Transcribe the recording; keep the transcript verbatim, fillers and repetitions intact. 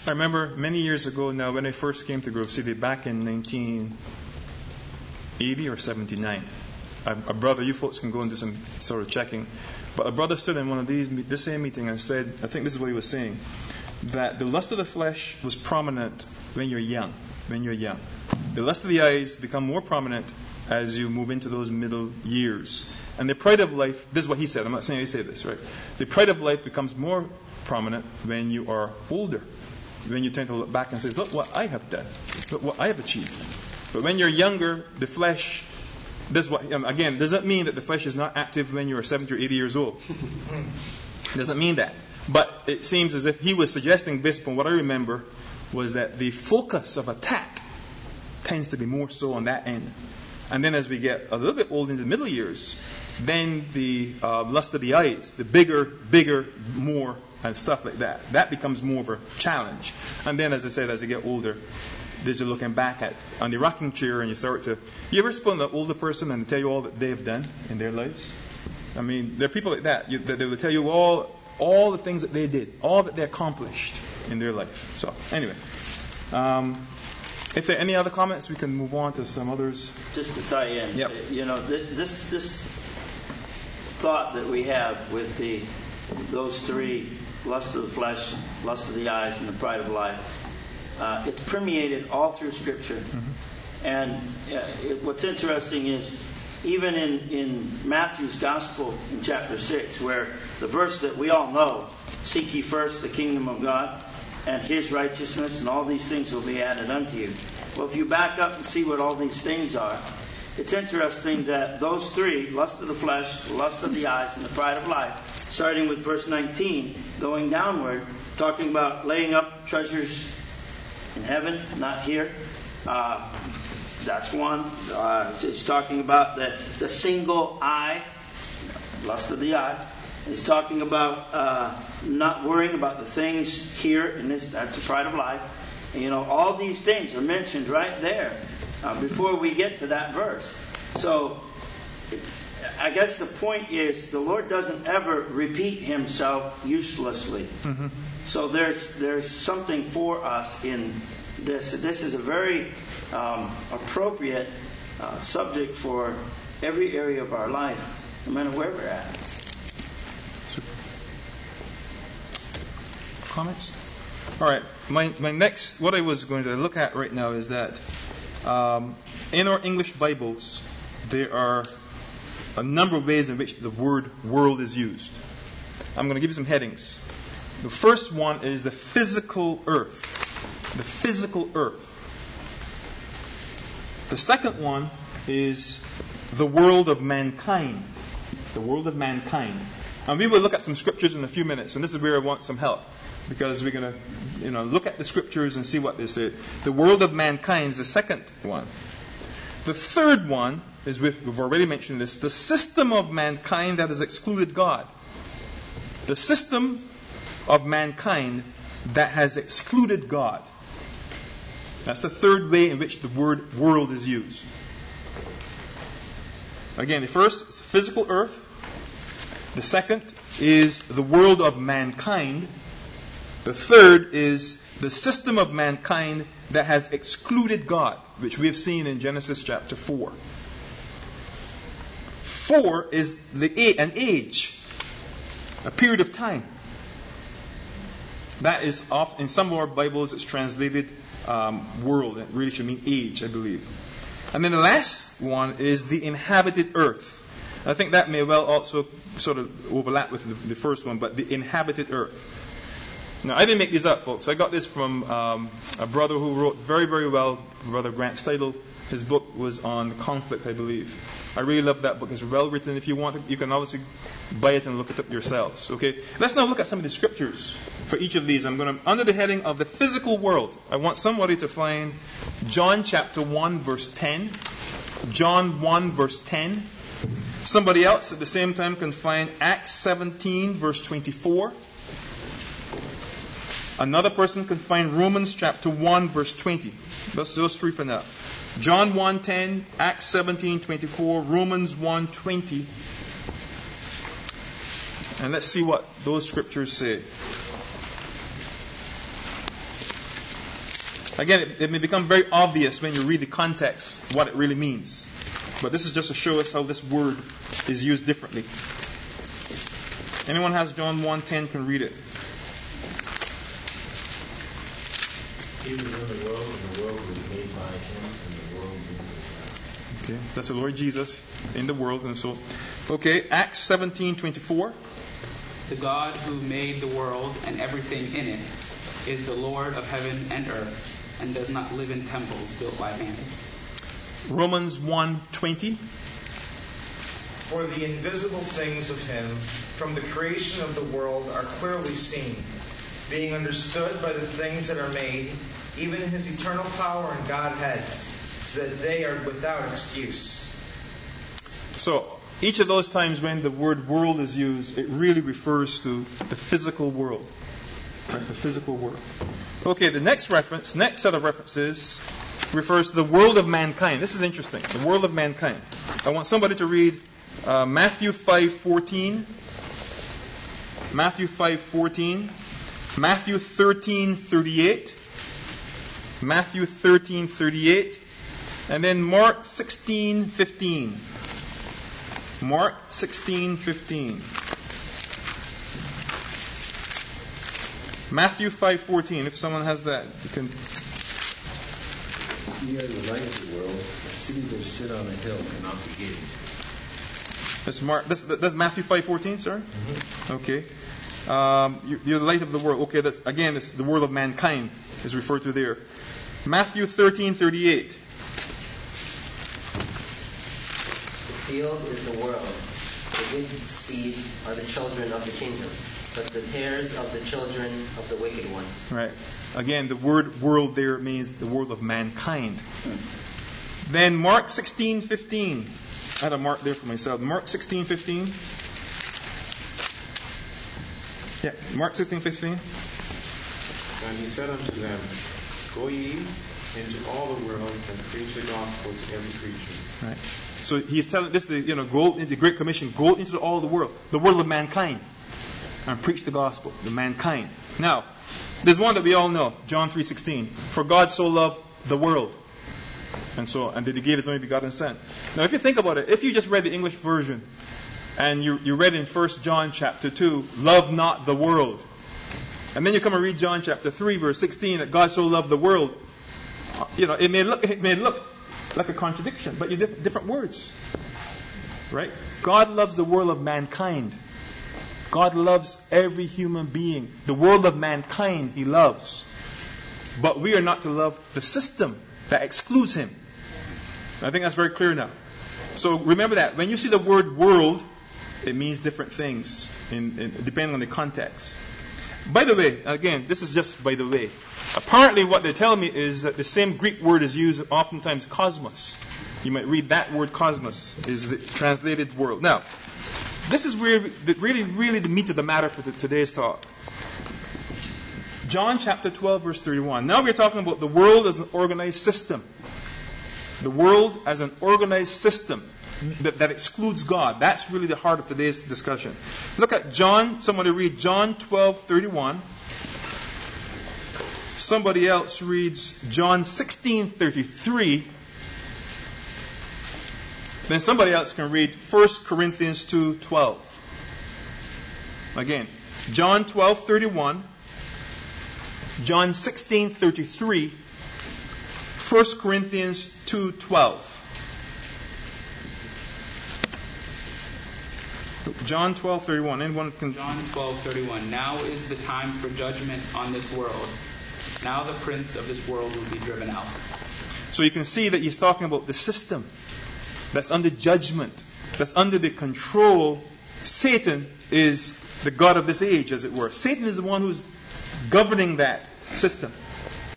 I remember many years ago now when I first came to Grove City back in nineteen eighty or seventy-nine. A, a brother, you folks can go and do some sort of checking, but a brother stood in one of these, this same meeting and said, I think this is what he was saying, that the lust of the flesh was prominent when you're young. When you're young. The lust of the eyes become more prominent as you move into those middle years. And the pride of life, this is what he said, I'm not saying he said this, right? The pride of life becomes more prominent when you are older. When you tend to look back and say, look what I have done. Look what I have achieved. But when you're younger, the flesh, this what um, again, doesn't mean that the flesh is not active when you're seventy or eighty years old. Doesn't mean that. But it seems as if he was suggesting, based upon what I remember, was that the focus of attack tends to be more so on that end. And then as we get a little bit old into the middle years, then the uh, lust of the eyes, the bigger, bigger, more, and stuff like that, that becomes more of a challenge. And then, as I said, as you get older, there's you're looking back at on the rocking chair and you start to, you ever spoken to an older person and tell you all that they have done in their lives? I mean, there are people like that, you, that they will tell you all, all the things that they did, all that they accomplished in their life. So, anyway. Um, if there are any other comments, we can move on to some others. Just to tie in, yep. you know, this this thought that we have with the those three, lust of the flesh, lust of the eyes, and the pride of life, uh, it's permeated all through Scripture. Mm-hmm. And uh, it, what's interesting is, even in, in Matthew's Gospel in chapter six, where the verse that we all know, seek ye first the kingdom of God and His righteousness, and all these things will be added unto you. Well, if you back up and see what all these things are, it's interesting that those three, lust of the flesh, lust of the eyes, and the pride of life, starting with verse nineteen, going downward, talking about laying up treasures in heaven, not here. Uh, that's one. Uh, it's talking about the, the single eye, lust of the eye. It's talking about uh, not worrying about the things here, and this, that's the pride of life. And, you know, all these things are mentioned right there uh, before we get to that verse. So, I guess the point is the Lord doesn't ever repeat Himself uselessly. Mm-hmm. So there's there's something for us in this. This is a very um, appropriate uh, subject for every area of our life, no matter where we're at. Comments? All right. My my next, what I was going to look at right now is that um, in our English Bibles, there are a number of ways in which the word world is used. I'm going to give you some headings. The first one is the physical earth. The physical earth. The second one is the world of mankind. The world of mankind. And we will look at some scriptures in a few minutes, and this is where I want some help, because we're going to, you know, look at the scriptures and see what they say. The world of mankind is the second one. The third one is, with, we've already mentioned this, the system of mankind that has excluded God. The system of mankind that has excluded God. That's the third way in which the word world is used. Again, the first is physical earth. The second is the world of mankind. The third is the system of mankind that has excluded God, which we have seen in Genesis chapter four. Four is the an age, a period of time. That is oft, in some of our Bibles, it's translated um, world. It really should mean age, I believe. And then the last one is the inhabited earth. I think that may well also sort of overlap with the, the first one, but the inhabited earth. Now, I didn't make these up, folks. I got this from um, a brother who wrote very, very well, Brother Grant Steidel. His book was on conflict, I believe. I really love that book. It's well written. If you want it, you can obviously buy it and look it up yourselves. Okay? Let's now look at some of the scriptures for each of these. I'm going to, under the heading of the physical world, I want somebody to find John chapter one, verse ten. John one, verse ten. Somebody else at the same time can find Acts seventeen, verse twenty-four. Another person can find Romans chapter one, verse twenty. That's those three for now. John one ten, Acts seventeen twenty-four, Romans one twenty. And let's see what those scriptures say. Again, it, it may become very obvious when you read the context what it really means. But this is just to show us how this word is used differently. Anyone has John one ten can read it. He was in the world, and the world was made by him, and the world knew him. Okay, that's the Lord Jesus in the world, and so. Okay, Acts seventeen twenty-four. The God who made the world and everything in it is the Lord of heaven and earth, and does not live in temples built by hands. Romans one twenty. For the invisible things of him from the creation of the world are clearly seen, being understood by the things that are made, even his eternal power and Godhead, so that they are without excuse. So, each of those times when the word world is used, it really refers to the physical world. Right? The physical world. Okay, the next reference, next set of references, refers to the world of mankind. This is interesting. The world of mankind. I want somebody to read uh, Matthew five fourteen. Matthew five fourteen. Matthew thirteen thirty-eight. Matthew thirteen thirty-eight. And then Mark sixteen fifteen. Mark sixteen fifteen. Matthew five fourteen. If someone has that, you can. Ye are the light of the world. A city that sit on a hill cannot be hid. That's Mark. That's, that's Matthew five fourteen, sir. Mm-hmm. Okay. Um, you, you're the light of the world. Okay. That's again. That's the world of mankind is referred to there. Matthew thirteen thirty-eight. The field is the world. The good seed are the children of the kingdom, but the tares of the children of the wicked one. Right. Again, the word world there means the world of mankind. Hmm. Then Mark sixteen fifteen. I had a mark there for myself. Mark sixteen fifteen. Yeah, Mark sixteen fifteen. And he said unto them, Go ye into all the world and preach the gospel to every creature. Right. So he's telling this, the, you know, go in the Great Commission, go into all the world, the world of mankind, and preach the gospel, the mankind. Now, there's one that we all know, John three sixteen. For God so loved the world, and so and that He gave His only begotten Son. Now, if you think about it, if you just read the English version, and you you read in First John chapter two, love not the world, and then you come and read John chapter three, verse sixteen, that God so loved the world, you know, it may look it may look like a contradiction, but you diff- different words, right? God loves the world of mankind. God loves every human being. The world of mankind He loves. But we are not to love the system that excludes Him. I think that's very clear now. So remember that. When you see the word world, it means different things in, in, depending on the context. By the way, again, this is just by the way. Apparently what they tell me is that the same Greek word is used oftentimes, cosmos. You might read that word cosmos is the translated world. Now, this is really, really, really the meat of the matter for the, today's talk. John chapter twelve, verse thirty-one. Now we're talking about the world as an organized system. The world as an organized system that, that excludes God. That's really the heart of today's discussion. Look at John. Somebody read John twelve thirty-one. Somebody else reads John sixteen thirty-three. Then somebody else can read First Corinthians two twelve. Again, John twelve thirty-one, John sixteen thirty-three, First Corinthians two twelve. John twelve thirty-one. Anyone can. John twelve thirty-one. Now is the time for judgment on this world. Now the prince of this world will be driven out. So you can see that he's talking about the system that's under judgment, that's under the control. Satan is the god of this age, as it were. Satan is the one who's governing that system.